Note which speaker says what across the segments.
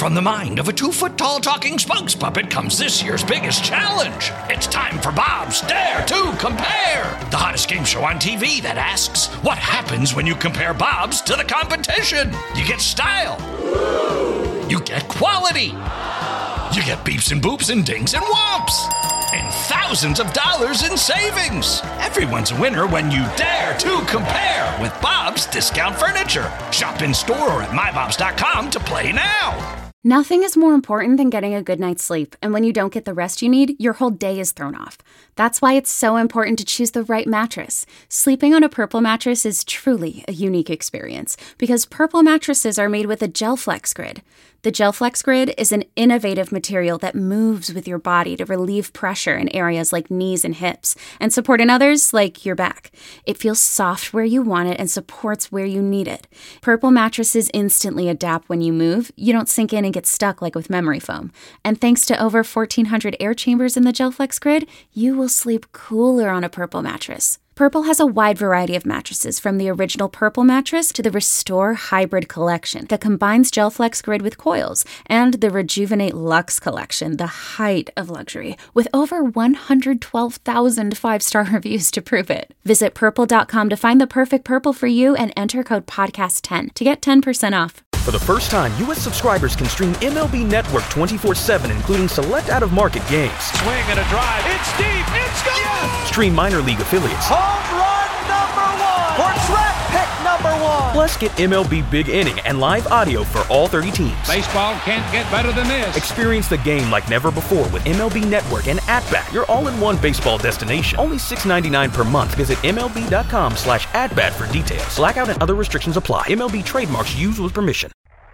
Speaker 1: From the mind of a 2-foot-tall talking spokes puppet comes this year's biggest challenge. It's time for Bob's Dare to Compare, the hottest game show on TV that asks, what happens when you compare Bob's to the competition? You get style. You get quality. You get beeps and boops and dings and whomps. And thousands of dollars in savings. Everyone's a winner when you dare to compare with Bob's Discount Furniture. Shop in store or at mybobs.com to play now.
Speaker 2: Nothing is more important than getting a good night's sleep, and when you don't get the rest you need, your whole day is thrown off. That's why it's so important to choose the right mattress. Sleeping on a Purple mattress is truly a unique experience, because Purple mattresses are made with a GelFlex Grid. The GelFlex Grid is an innovative material that moves with your body to relieve pressure in areas like knees and hips, and support in others like your back. It feels soft where you want it and supports where you need it. Purple mattresses instantly adapt when you move. You don't sink in and get stuck like with memory foam. And thanks to over 1,400 air chambers in the GelFlex Grid, you will sleep cooler on a Purple mattress. Purple has a wide variety of mattresses, from the original Purple mattress to the Restore Hybrid collection that combines GelFlex Grid with coils, and the Rejuvenate Luxe collection, the height of luxury, with over 112,000 five-star reviews to prove it. Visit purple.com to find the perfect Purple for you and enter code podcast10 to get 10% off.
Speaker 3: For the first time, U.S. subscribers can stream MLB Network 24/7, including select out-of-market games.
Speaker 4: Swing and a drive. It's deep. It's gone. Yes!
Speaker 3: Stream minor league affiliates.
Speaker 4: Home run number 1. Or draft pick number 1.
Speaker 3: Plus, get MLB Big Inning and live audio for all 30 teams.
Speaker 4: Baseball can't get better than this.
Speaker 3: Experience the game like never before with MLB Network and At-Bat, your all-in-one baseball destination. Only $6.99 per month. Visit MLB.com/AtBat for details. Blackout and other restrictions apply. MLB trademarks used with permission.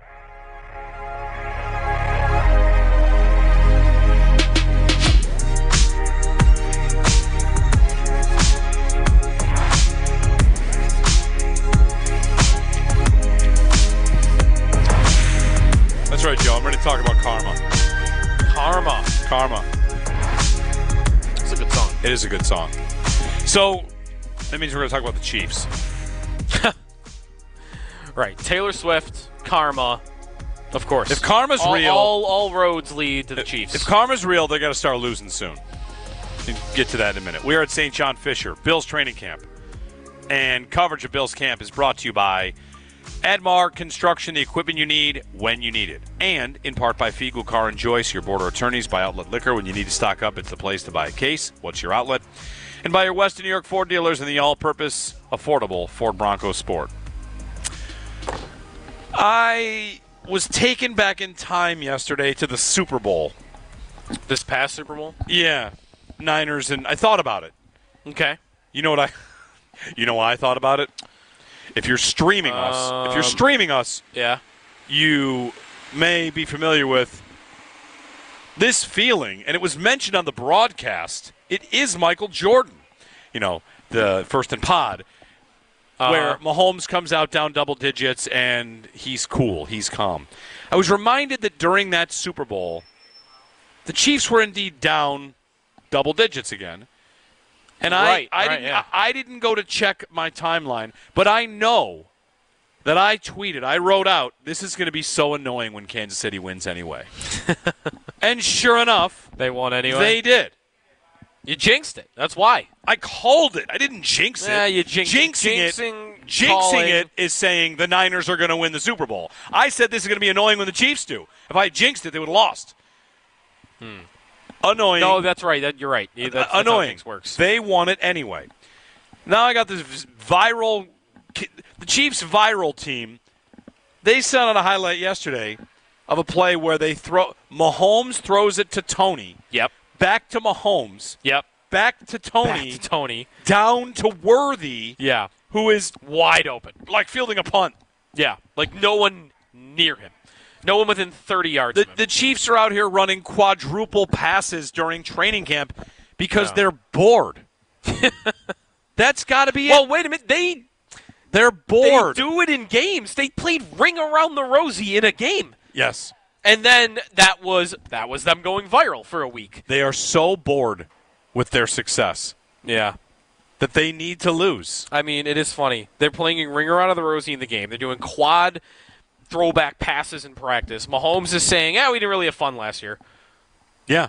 Speaker 5: That's right, Joe. I'm ready to talk about karma. Karma.
Speaker 6: It's a good song.
Speaker 5: It is a good song. So, that means we're going to talk about the Chiefs.
Speaker 6: Right. Taylor Swift, Karma, of course.
Speaker 5: If karma's real...
Speaker 6: All roads lead to the Chiefs.
Speaker 5: If karma's real, they got to start losing soon. We'll get to that in a minute. We are at St. John Fisher, Bills training camp. And coverage of Bills camp is brought to you by Admar Construction, the equipment you need when you need it. And in part by Fiegel Car and Joyce, your border attorneys. By Outlet Liquor, when you need to stock up, it's the place to buy a case. What's your outlet? And by your Western New York Ford dealers and the all-purpose, affordable Ford Bronco Sport. I was taken back in time yesterday to the Super Bowl.
Speaker 6: This past Super Bowl?
Speaker 5: Yeah. Niners, and I thought about it.
Speaker 6: Okay.
Speaker 5: You know why I thought about it? If you're streaming us,
Speaker 6: yeah,
Speaker 5: you may be familiar with this feeling, and it was mentioned on the broadcast. It is Michael Jordan, the First and Pod, where Mahomes comes out down double digits, and he's cool, he's calm. I was reminded that during that Super Bowl, the Chiefs were indeed down double digits again. And I didn't go to check my timeline, but I know that I tweeted, I wrote out, this is going to be so annoying when Kansas City wins anyway. And sure enough,
Speaker 6: they won anyway.
Speaker 5: They did.
Speaker 6: You jinxed it. That's why.
Speaker 5: I called it. I didn't jinx it.
Speaker 6: Yeah, you jinxing
Speaker 5: it is saying the Niners are going to win the Super Bowl. I said this is going to be annoying when the Chiefs do. If I jinxed it, they would have lost. Annoying.
Speaker 6: No, that's right. You're right. That's
Speaker 5: annoying.
Speaker 6: How things works.
Speaker 5: They won it anyway. Now I got this viral. The Chiefs' viral team. They sent out a highlight yesterday of a play where Mahomes throws it to Tony.
Speaker 6: Yep.
Speaker 5: Back to Mahomes.
Speaker 6: Yep.
Speaker 5: Back to Tony.
Speaker 6: Back to Tony.
Speaker 5: Down to Worthy.
Speaker 6: Yeah.
Speaker 5: Who is
Speaker 6: wide open,
Speaker 5: like fielding a punt.
Speaker 6: Yeah. Like no one near him. No one within 30 yards of him.
Speaker 5: The Chiefs are out here running quadruple passes during training camp because they're bored. That's got to be it.
Speaker 6: Well, wait a minute.
Speaker 5: They're bored.
Speaker 6: They do it in games. They played Ring Around the Rosie in a game.
Speaker 5: Yes.
Speaker 6: And then that was them going viral for a week.
Speaker 5: They are so bored with their success.
Speaker 6: Yeah.
Speaker 5: That they need to lose.
Speaker 6: I mean, it is funny. They're playing Ring Around the Rosie in the game. They're doing quad throwback passes in practice. Mahomes is saying, we didn't really have fun last year.
Speaker 5: Yeah.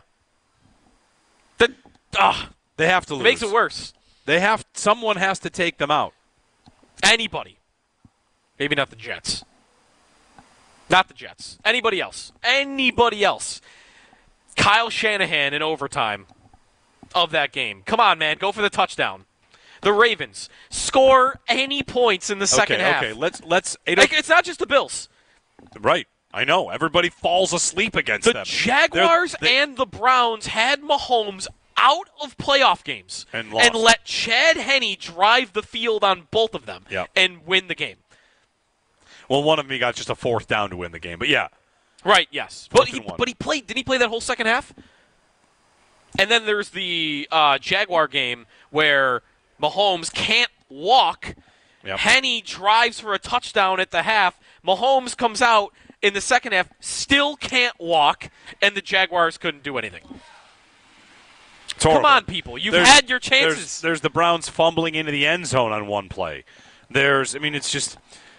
Speaker 5: They have to lose.
Speaker 6: It makes it worse.
Speaker 5: Someone has to take them out.
Speaker 6: Anybody. Maybe not the Jets. Not the Jets. Anybody else. Anybody else. Kyle Shanahan in overtime of that game. Come on, man. Go for the touchdown. The Ravens score any points in the second half.
Speaker 5: Okay, let's.
Speaker 6: It's not just the Bills.
Speaker 5: Right. I know. Everybody falls asleep against them.
Speaker 6: The Jaguars and the Browns had Mahomes out of playoff games
Speaker 5: and
Speaker 6: let Chad Henne drive the field on both of them and win the game.
Speaker 5: Well, one of them he got just a fourth down to win the game, but yeah.
Speaker 6: Right, yes. But he played. Didn't he play that whole second half? And then there's the Jaguar game where Mahomes can't walk.
Speaker 5: Yep.
Speaker 6: Henne drives for a touchdown at the half. Mahomes comes out in the second half, still can't walk, and the Jaguars couldn't do anything. Come on, people. You've had your chances.
Speaker 5: There's the Browns fumbling into the end zone on one play. It's just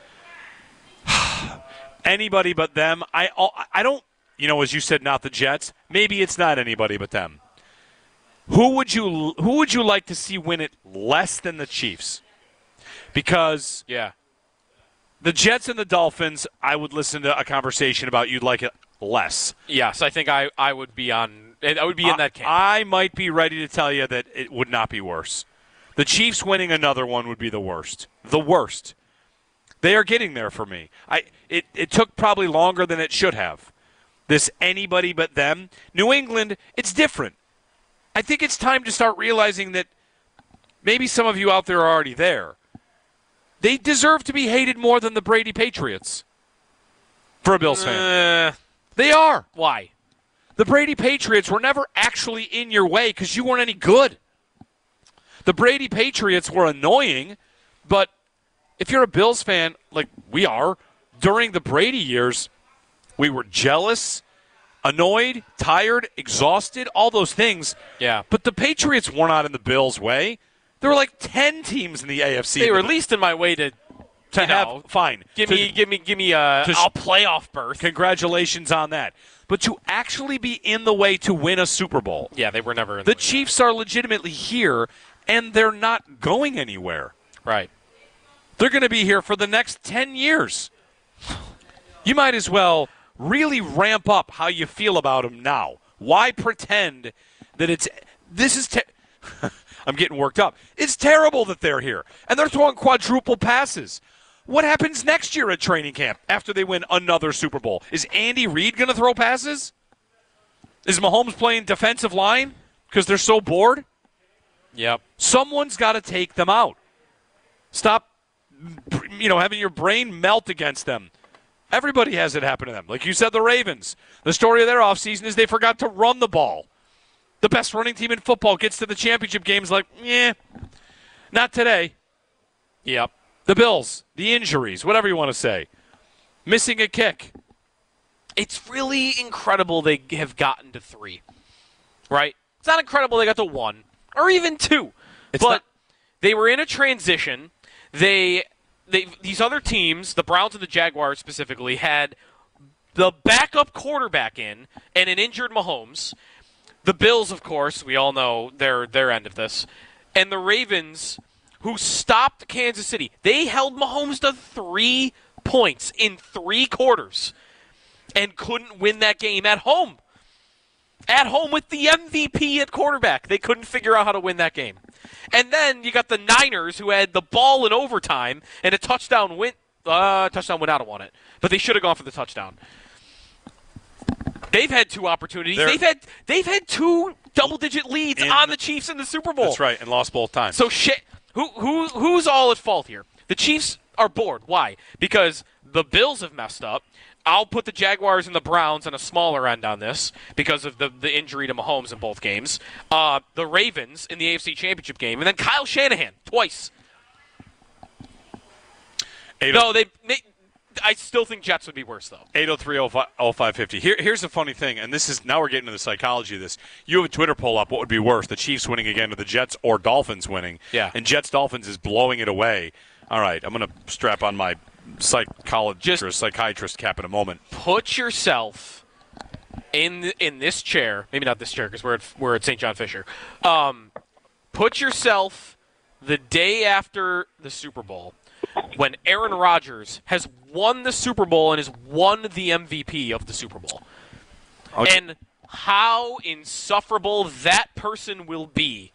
Speaker 5: anybody but them. I don't, as you said, not the Jets. Maybe it's not anybody but them. Who would you like to see win it less than the Chiefs? Because the Jets and the Dolphins, I would listen to a conversation about you'd like it less.
Speaker 6: Yes, I think I would be on. I would be in that camp.
Speaker 5: I might be ready to tell you that it would not be worse. The Chiefs winning another one would be the worst. The worst. They are getting there for me. It took probably longer than it should have. This anybody but them. New England, it's different. I think it's time to start realizing that maybe some of you out there are already there. They deserve to be hated more than the Brady Patriots. For a Bills fan. They are.
Speaker 6: Why?
Speaker 5: The Brady Patriots were never actually in your way because you weren't any good. The Brady Patriots were annoying, but if you're a Bills fan, like we are, during the Brady years, we were jealous, annoyed, tired, exhausted, all those things.
Speaker 6: Yeah.
Speaker 5: But the Patriots were not in the Bills' way. There were like 10 teams in the AFC.
Speaker 6: They were at least in my way to
Speaker 5: have fine.
Speaker 6: Give me a playoff berth.
Speaker 5: Congratulations on that. But to actually be in the way to win a Super Bowl.
Speaker 6: Yeah, they were never in
Speaker 5: the Chiefs are legitimately here, and they're not going anywhere.
Speaker 6: Right.
Speaker 5: They're going to be here for the next 10 years. You might as well really ramp up how you feel about them now. Why pretend that I'm getting worked up. It's terrible that they're here, and they're throwing quadruple passes. What happens next year at training camp after they win another Super Bowl? Is Andy Reid going to throw passes? Is Mahomes playing defensive line because they're so bored?
Speaker 6: Yep.
Speaker 5: Someone's got to take them out. Stop, having your brain melt against them. Everybody has it happen to them. Like you said, the Ravens. The story of their offseason is they forgot to run the ball. The best running team in football gets to the championship games like, not today.
Speaker 6: Yep.
Speaker 5: The Bills, the injuries, whatever you want to say. Missing a kick.
Speaker 6: It's really incredible they have gotten to 3. Right? It's not incredible they got to 1 or even 2. They were in a transition. These other teams, the Browns and the Jaguars specifically, had the backup quarterback in and an injured Mahomes. The Bills, of course, we all know their end of this. And the Ravens, who stopped Kansas City. They held Mahomes to 3 points in 3 quarters and couldn't win that game at home. At home with the MVP at quarterback. They couldn't figure out how to win that game. And then you got the Niners, who had the ball in overtime and a touchdown went out on it. But they should have gone for the touchdown. They've had 2 opportunities. They've had 2 double-digit leads on the Chiefs in the Super Bowl.
Speaker 5: That's right, and lost both times.
Speaker 6: So who's all at fault here? The Chiefs are bored. Why? Because the Bills have messed up. I'll put the Jaguars and the Browns on a smaller end on this because of the injury to Mahomes in both games. The Ravens in the AFC Championship game, and then Kyle Shanahan twice. I still think Jets would be worse, though.
Speaker 5: 803-0550. Here's the funny thing, and now we're getting to the psychology of this. You have a Twitter poll up. What would be worse, the Chiefs winning again to the Jets or Dolphins winning?
Speaker 6: Yeah.
Speaker 5: And Jets-Dolphins is blowing it away. All right, I'm going to strap on my psychologist or a psychiatrist cap in a moment.
Speaker 6: Put yourself in this chair. Maybe not this chair because we're at St. John Fisher. Put yourself the day after the Super Bowl when Aaron Rodgers has won the Super Bowl and has won the MVP of the Super Bowl. Okay. And how insufferable that person will be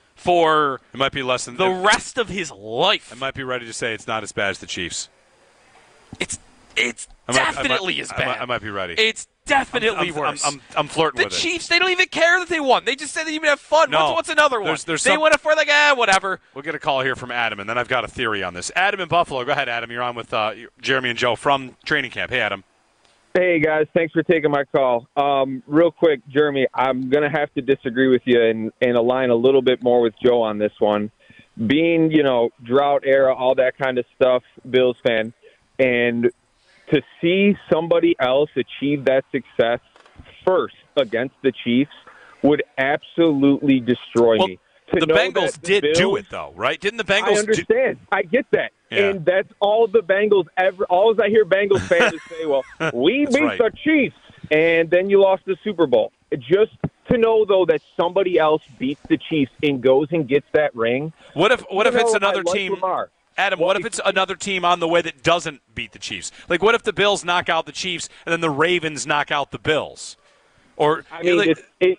Speaker 6: for
Speaker 5: it might be less than
Speaker 6: the rest of his life.
Speaker 5: I might be ready to say it's not as bad as the Chiefs.
Speaker 6: It's definitely as bad.
Speaker 5: I might be ready.
Speaker 6: It's definitely worse.
Speaker 5: I'm flirting with it.
Speaker 6: The Chiefs, they don't even care that they won. They just said they even have fun.
Speaker 5: No,
Speaker 6: what's another one? They went for whatever.
Speaker 5: We'll get a call here from Adam, and then I've got a theory on this. Adam in Buffalo. Go ahead, Adam. You're on with Jeremy and Joe from training camp. Hey, Adam.
Speaker 7: Hey, guys. Thanks for taking my call. Real quick, Jeremy, I'm going to have to disagree with you and align a little bit more with Joe on this one. Being, drought era, all that kind of stuff, Bills fan, and to see somebody else achieve that success first against the Chiefs would absolutely destroy me.
Speaker 5: The Bengals did do it, though, right? Didn't the Bengals?
Speaker 7: I understand. I get that.
Speaker 5: Yeah.
Speaker 7: And that's all the Bengals ever. All I hear Bengals fans say, well, we beat the Chiefs, and then you lost the Super Bowl. Just to know, though, that somebody else beats the Chiefs and goes and gets that ring.
Speaker 5: What if it's another team?
Speaker 7: Lamar.
Speaker 5: Adam, what if it's another team on the way that doesn't beat the Chiefs? Like, what if the Bills knock out the Chiefs and then the Ravens knock out the Bills? Or
Speaker 7: I mean,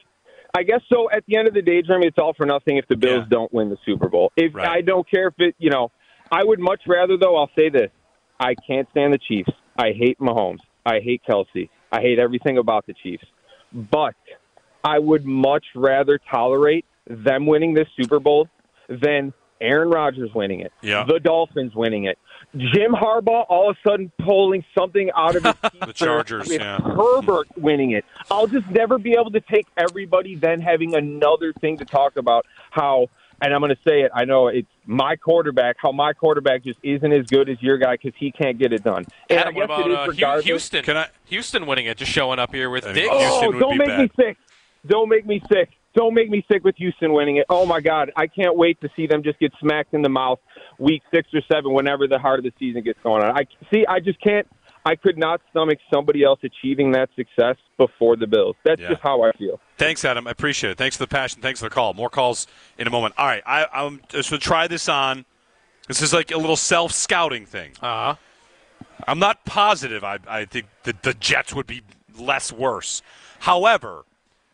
Speaker 7: I guess so. At the end of the day, Jeremy, it's all for nothing if the Bills don't win the Super Bowl. I don't care if it, I would much rather, though, I'll say this. I can't stand the Chiefs. I hate Mahomes. I hate Kelsey. I hate everything about the Chiefs. But I would much rather tolerate them winning this Super Bowl than Aaron Rodgers winning it, the Dolphins winning it, Jim Harbaugh all of a sudden pulling something out of his teeth.
Speaker 5: The Chargers,
Speaker 7: Herbert winning it. I'll just never be able to take everybody then having another thing to talk about how, and I'm going to say it, I know it's my quarterback, how my quarterback just isn't as good as your guy because he can't get it done. And
Speaker 6: Adam,
Speaker 7: I guess
Speaker 6: what about Houston?
Speaker 5: Houston
Speaker 6: winning it, just showing up here with Diggs.
Speaker 7: Don't make me sick. Don't make me sick. Don't make me sick with Houston winning it. Oh, my God. I can't wait to see them just get smacked in the mouth week 6 or 7 whenever the heart of the season gets going on. I just can't. I could not stomach somebody else achieving that success before the Bills. That's just how I feel.
Speaker 5: Thanks, Adam. I appreciate it. Thanks for the passion. Thanks for the call. More calls in a moment. All right. I'm just going to try this on. This is like a little self-scouting thing.
Speaker 6: Uh-huh.
Speaker 5: I'm not positive I think that the Jets would be less worse. However,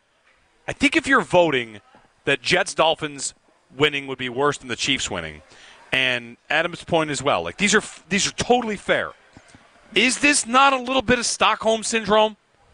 Speaker 5: I think if you're voting that Jets-Dolphins winning would be worse than the Chiefs winning, and Adam's point as well, like these are totally fair. Is this not a little bit of Stockholm Syndrome?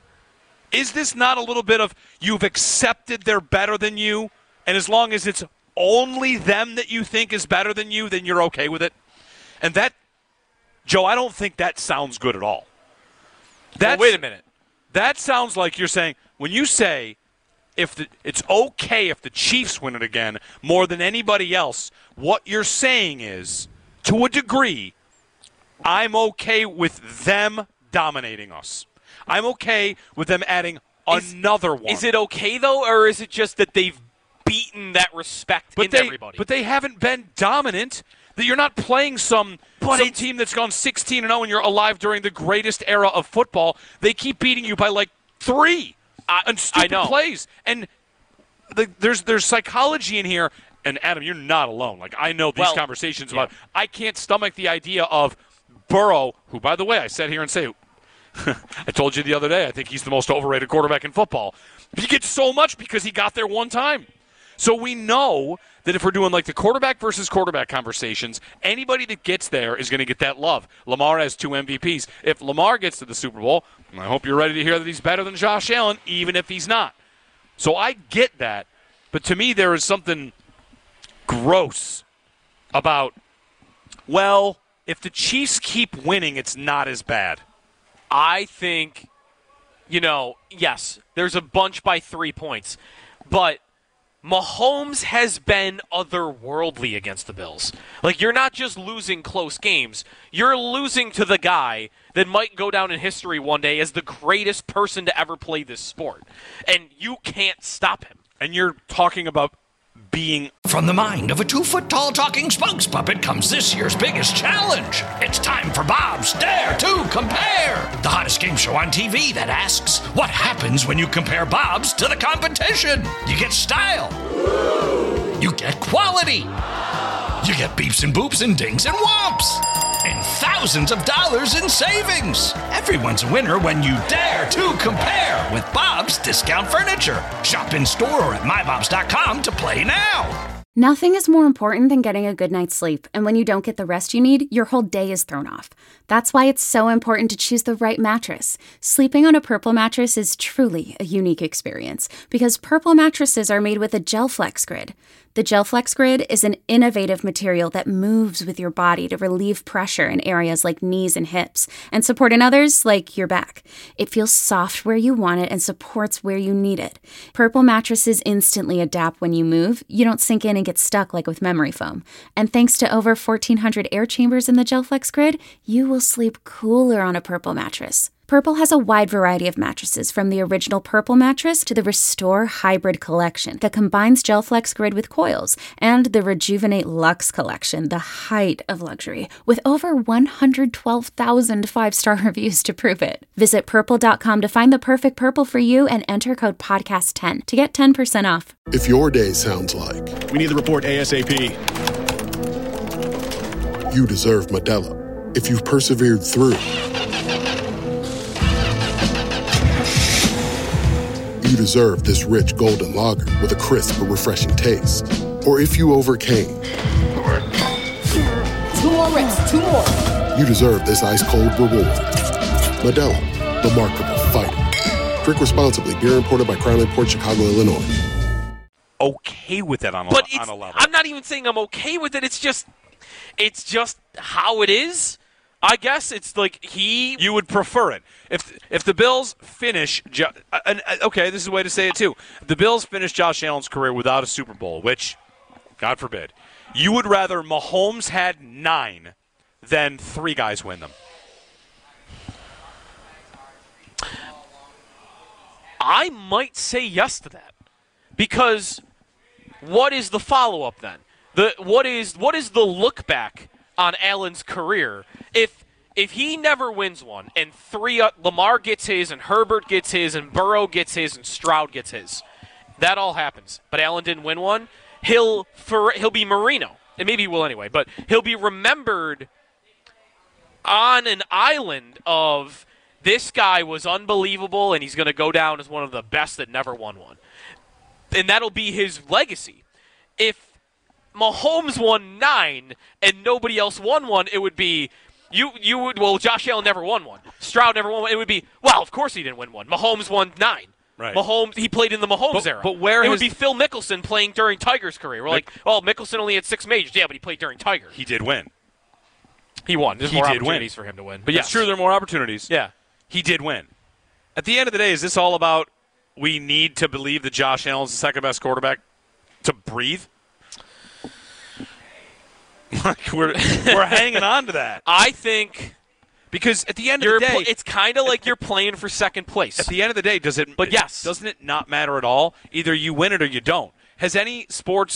Speaker 5: Is this not a little bit of you've accepted they're better than you, and as long as it's only them that you think is better than you, then you're okay with it? And that, Joe, I don't think that sounds good at all.
Speaker 6: Wait a minute.
Speaker 5: That sounds like you're saying, when you say, it's okay if the Chiefs win it again more than anybody else, what you're saying is, to a degree, I'm okay with them dominating us. I'm okay with them adding another one.
Speaker 6: Is it okay, though, or is it just that they've beaten that respect into everybody?
Speaker 5: But they haven't been dominant. That you're not playing some team that's gone 16-0 and you're alive during the greatest era of football. They keep beating you by like 3. And stupid plays. And there's psychology in here. And, Adam, you're not alone. Like, I know these conversations about I can't stomach the idea of Burrow, who, by the way, I sat here and say, I told you the other day, I think he's the most overrated quarterback in football. He gets so much because he got there one time. So we know that if we're doing like the quarterback versus quarterback conversations, anybody that gets there is going to get that love. Lamar has 2 MVPs. If Lamar gets to the Super Bowl, I hope you're ready to hear that he's better than Josh Allen, even if he's not. So I get that. But to me, there is something gross about, well, if the Chiefs keep winning, it's not as bad.
Speaker 6: I think, yes, there's a bunch by 3 points. But Mahomes has been otherworldly against the Bills. Like, you're not just losing close games. You're losing to the guy that might go down in history one day as the greatest person to ever play this sport. And you can't stop him.
Speaker 5: And you're talking about being...
Speaker 1: From the mind of a 2-foot-tall talking spokes puppet comes this year's biggest challenge. It's time for Bob's Dare to Compare, the hottest game show on TV that asks, what happens when you compare Bob's to the competition? You get style. You get quality. You get beeps and boops and dings and whomps. And thousands of dollars in savings. Everyone's a winner when you dare to compare with Bob's Discount Furniture. Shop in store or at mybobs.com to play now.
Speaker 2: Nothing is more important than getting a good night's sleep, and when you don't get the rest you need, your whole day is thrown off. That's why it's so important to choose the right mattress. Sleeping on a Purple mattress is truly a unique experience, because Purple mattresses are made with a GelFlex Grid. The GelFlex Grid is an innovative material that moves with your body to relieve pressure in areas like knees and hips, and support in others like your back. It feels soft where you want it and supports where you need it. Purple mattresses instantly adapt when you move. You don't sink in and get stuck like with memory foam. And thanks to over 1,400 air chambers in the GelFlex Grid, you will sleep cooler on a Purple mattress. Purple has a wide variety of mattresses, from the original Purple mattress to the Restore Hybrid collection that combines GelFlex Grid with coils, and the Rejuvenate Luxe collection, the height of luxury, with over 112,000 five-star reviews to prove it. Visit Purple.com to find the perfect Purple for you and enter code PODCAST10 to get 10% off.
Speaker 8: If your day sounds like,
Speaker 9: we need the report ASAP,
Speaker 8: you deserve Modelo. If you've persevered through, you deserve this rich golden lager with a crisp but refreshing taste. Or if you overcame.
Speaker 10: 2 more reps, 2 more.
Speaker 8: You deserve this ice-cold reward. Modelo, the mark of a fighter. Drink responsibly. Beer imported by Crown Imports, Chicago, Illinois.
Speaker 5: Okay with that on a level.
Speaker 6: I'm not even saying I'm okay with it. It's just how it is. I guess it's like you would prefer it if the Bills finish. Okay, this is a way to say it too. If the Bills finish Josh Allen's career without a Super Bowl, which, God forbid, you would rather Mahomes had 9 than 3 guys win them. I might say yes to that, because what is the follow-up then? What is the look back on Allen's career if he never wins one and 3 Lamar gets his and Herbert gets his and Burrow gets his and Stroud gets his? That all happens, but Allen didn't win one. He'll be Marino, and maybe he will anyway, but he'll be remembered on an island of, this guy was unbelievable and he's going to go down as one of the best that never won one. And that'll be his legacy. If Mahomes won 9 and nobody else won one, it would be Josh Allen never won one. Stroud never won one. It would be, well, of course he didn't win one. Mahomes won 9.
Speaker 5: Right.
Speaker 6: Mahomes, he played in the Mahomes era.
Speaker 5: But where
Speaker 6: it would be Phil Mickelson playing during Tiger's career. We're like, Mickelson only had 6 majors. Yeah, but he played during Tiger.
Speaker 5: He did win.
Speaker 6: He won. There's more opportunities for him to win. But
Speaker 5: yes, it's true, there are more opportunities.
Speaker 6: Yeah.
Speaker 5: He did win. At the end of the day, is this all about we need to believe that Josh Allen's the second best quarterback to breathe? we're hanging on to that.
Speaker 6: I think,
Speaker 5: because at the end of the day,
Speaker 6: it's kind of like you're playing for second place.
Speaker 5: At the end of the day, doesn't it not matter at all? Either you win it or you don't. Has any sports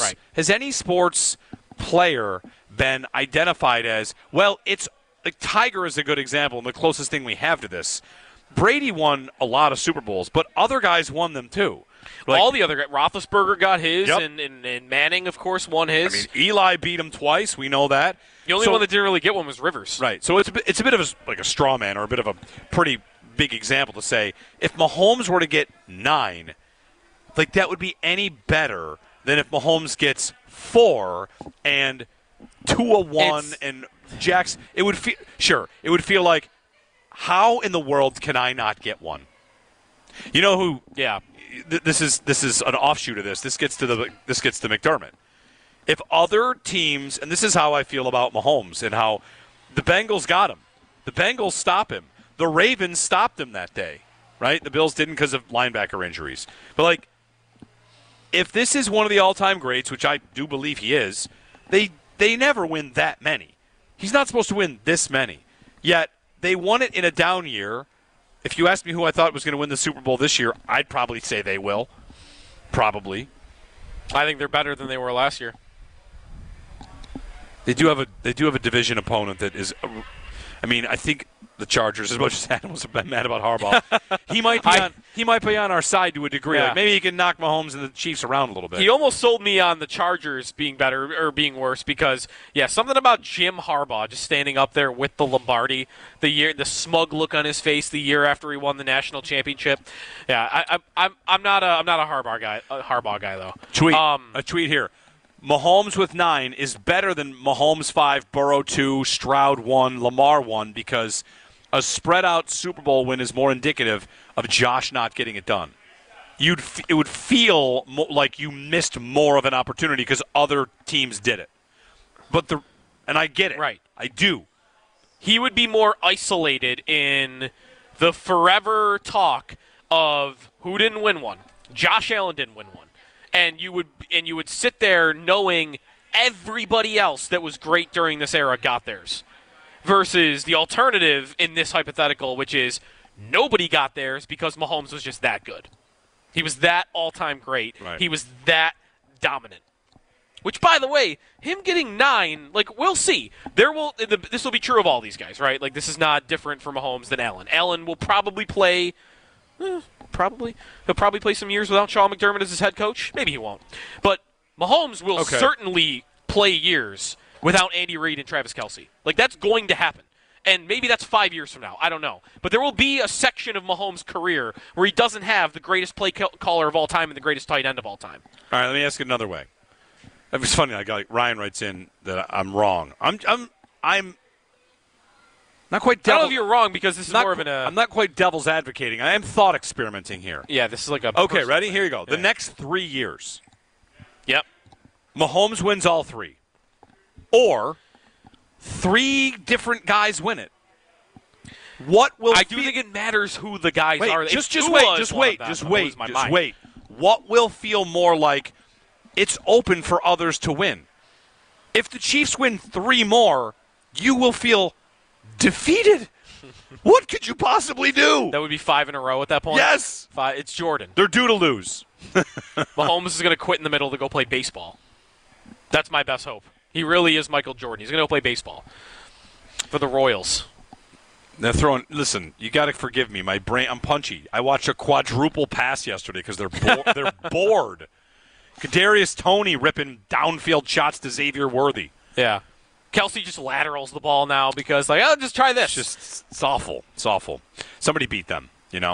Speaker 5: player been identified as, well, it's like Tiger is a good example and the closest thing we have to this. Brady won a lot of Super Bowls, but other guys won them too.
Speaker 6: Like, all the other guys. Roethlisberger got his, and Manning, of course, won his.
Speaker 5: I mean, Eli beat him twice. We know that.
Speaker 6: The only one that didn't really get one was Rivers.
Speaker 5: Right. So it's a bit of a straw man, or a bit of a pretty big example to say, if Mahomes were to get 9, like, that would be any better than if Mahomes gets 4 and 2-1 and Jackson. It would feel like, how in the world can I not get one? You know who?
Speaker 6: Yeah.
Speaker 5: This is an offshoot of this. This gets to McDermott. If other teams, and this is how I feel about Mahomes and how the Bengals got him. The Bengals stop him. The Ravens stopped him that day, right? The Bills didn't because of linebacker injuries. But, like, if this is one of the all-time greats, which I do believe he is, they never win that many. He's not supposed to win this many. Yet they won it in a down year. If you asked me who I thought was going to win the Super Bowl this year, I'd probably say they will. Probably.
Speaker 6: I think they're better than they were last year.
Speaker 5: They do have a division opponent that is. I think the Chargers, as much as Adam was mad about Harbaugh, he might be on our side to a degree.
Speaker 6: Yeah.
Speaker 5: Like maybe he can knock Mahomes and the Chiefs around a little bit.
Speaker 6: He almost sold me on the Chargers being better or being worse because, something about Jim Harbaugh just standing up there with the Lombardi, the smug look on his face the year after he won the national championship. Yeah, I'm not a Harbaugh guy though.
Speaker 5: A tweet here. Mahomes with 9 is better than Mahomes 5, Burrow 2, Stroud 1, Lamar 1 because a spread-out Super Bowl win is more indicative of Josh not getting it done. It would feel like you missed more of an opportunity because other teams did it. And I get it.
Speaker 6: Right.
Speaker 5: I do.
Speaker 6: He would be more isolated in the forever talk of who didn't win one. Josh Allen didn't win one. And you would sit there knowing everybody else that was great during this era got theirs. Versus the alternative in this hypothetical, which is nobody got theirs because Mahomes was just that good. He was that all-time great.
Speaker 5: Right.
Speaker 6: He was that dominant. Which, by the way, him getting 9, we'll see. This will be true of all these guys, right? This is not different for Mahomes than Allen. Allen will probably play... He'll probably play some years without Sean McDermott as his head coach. Maybe he won't. But Mahomes will certainly play years without Andy Reid and Travis Kelce. That's going to happen. And maybe that's 5 years from now. I don't know. But there will be a section of Mahomes' career where he doesn't have the greatest play caller of all time and the greatest tight end of all time.
Speaker 5: All right, let me ask it another way. It's funny. Ryan writes in that I'm wrong. I'm not quite
Speaker 6: I don't know if you're wrong because this is more of an...
Speaker 5: I'm not quite devil's advocating. I am thought experimenting here.
Speaker 6: Yeah, this is like a...
Speaker 5: Okay, ready? Here you go. Yeah. The next 3 years.
Speaker 6: Yep.
Speaker 5: Mahomes wins all 3. Or 3 different guys win it. What will...
Speaker 6: I do think it matters who the guys are.
Speaker 5: Just wait. What will feel more like it's open for others to win? If the Chiefs win 3 more, you will feel... defeated? What could you possibly do?
Speaker 6: That would be 5 in a row at that point?
Speaker 5: Yes.
Speaker 6: 5, it's Jordan.
Speaker 5: They're due to lose.
Speaker 6: Mahomes is going to quit in the middle to go play baseball. That's my best hope. He really is Michael Jordan. He's going to go play baseball for the Royals.
Speaker 5: They're throwing. Listen, you got to forgive me. My brain. I'm punchy. I watched a quadruple pass yesterday because they're they're bored. Kadarius Toney ripping downfield shots to Xavier Worthy.
Speaker 6: Yeah. Kelce just laterals the ball now because, I'll just try this.
Speaker 5: It's awful. It's awful. Somebody beat them,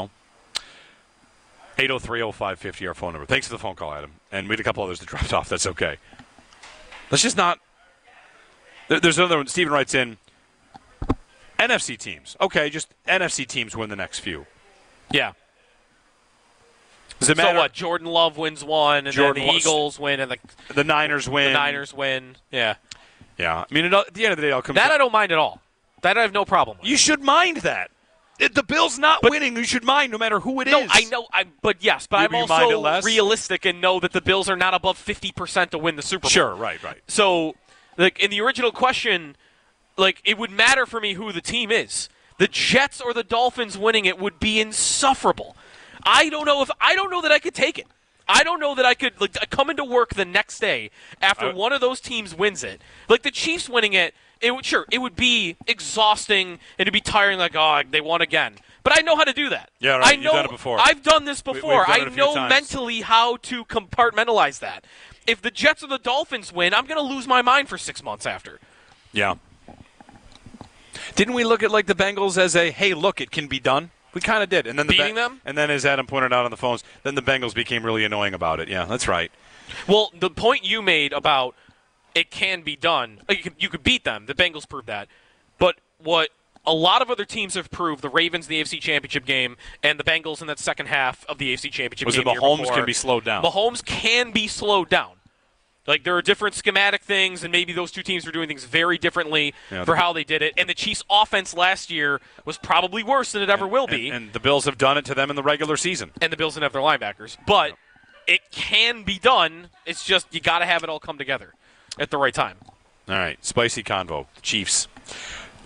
Speaker 5: 803-0550, our phone number. Thanks for the phone call, Adam. And we had a couple others that dropped off. That's okay. Let's just not. There's another one. Steven writes in, NFC teams. Okay, just NFC teams win the next few.
Speaker 6: Yeah.
Speaker 5: Does it matter?
Speaker 6: So what? Jordan Love wins one, and then the Eagles win, and
Speaker 5: the Niners win.
Speaker 6: The Niners win. Yeah.
Speaker 5: Yeah. I mean, at the end of the day, I'll come.
Speaker 6: That I don't mind at all. That I have no problem with.
Speaker 5: You should mind that. If the Bills not winning, you should mind no matter who it is.
Speaker 6: No, I know. But I'm also realistic and know that the Bills are not above 50% to win the Super Bowl.
Speaker 5: Sure, right.
Speaker 6: So, in the original question, it would matter for me who the team is. The Jets or the Dolphins winning it would be insufferable. I don't know that I could take it. I don't know that I could come into work the next day after one of those teams wins it. The Chiefs winning it, it would be exhausting and it'd be tiring. They won again. But I know how to do that.
Speaker 5: Yeah, right. You've done it before.
Speaker 6: I've done this before.
Speaker 5: I
Speaker 6: know mentally how to compartmentalize that. If the Jets or the Dolphins win, I'm going to lose my mind for 6 months after.
Speaker 5: Yeah. Didn't we look at the Bengals as hey, look, it can be done? We kind of did. And then
Speaker 6: beating them?
Speaker 5: And then, as Adam pointed out on the phones, then the Bengals became really annoying about it. Yeah, that's right.
Speaker 6: Well, the point you made about it can be done, you could beat them. The Bengals proved that. But what a lot of other teams have proved, the Ravens in the AFC Championship game and the Bengals in that second half of the AFC Championship game.
Speaker 5: Was it Mahomes can be slowed down?
Speaker 6: Mahomes can be slowed down. There are different schematic things, and maybe those two teams were doing things very differently for how they did it. And the Chiefs' offense last year was probably worse than it ever will be.
Speaker 5: And the Bills have done it to them in the regular season.
Speaker 6: And the Bills didn't have their linebackers. But it can be done. It's just you got to have it all come together at the right time.
Speaker 5: All right, spicy convo. Chiefs.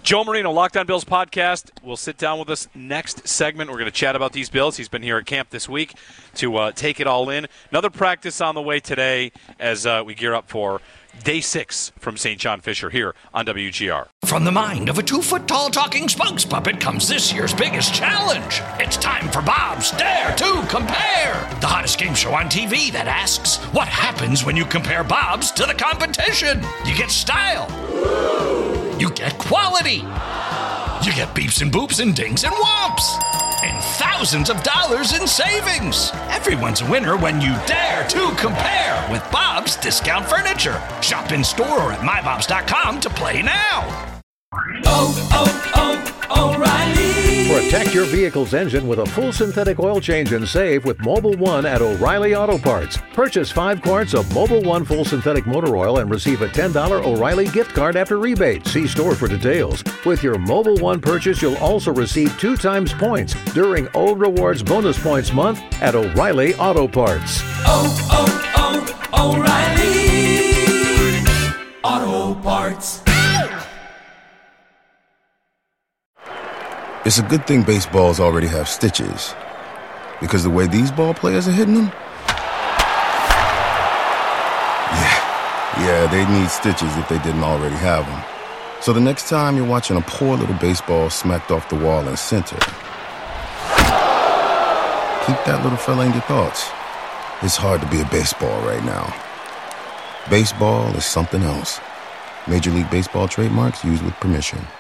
Speaker 5: Joe Marino, Locked On Bills podcast, will sit down with us next segment. We're going to chat about these Bills. He's been here at camp this week to take it all in. Another practice on the way today as we gear up for Day 6 from St. John Fisher here on WGR.
Speaker 1: From the mind of a 2-foot-tall talking spokes puppet comes this year's biggest challenge. It's time for Bob's Dare to Compare, the hottest game show on TV that asks, what happens when you compare Bob's to the competition? You get style. You get quality. You get beeps and boops and dings and whomps. And thousands of dollars in savings. Everyone's a winner when you dare to compare with Bob's Discount Furniture. Shop in store or at mybobs.com to play now.
Speaker 9: O'Reilly. Protect your vehicle's engine with a full synthetic oil change and save with Mobil 1 at O'Reilly Auto Parts. Purchase 5 quarts of Mobil 1 full synthetic motor oil and receive a $10 O'Reilly gift card after rebate. See store for details. With your Mobil 1 purchase, you'll also receive 2 times points during O Rewards Bonus Points Month at O'Reilly Auto Parts.
Speaker 10: O'Reilly Auto Parts.
Speaker 11: It's a good thing baseballs already have stitches, because the way these ball players are hitting them, yeah, they'd need stitches if they didn't already have them. So the next time you're watching a poor little baseball smacked off the wall in center, keep that little fella in your thoughts. It's hard to be a baseball right now. Baseball is something else. Major League Baseball trademarks used with permission.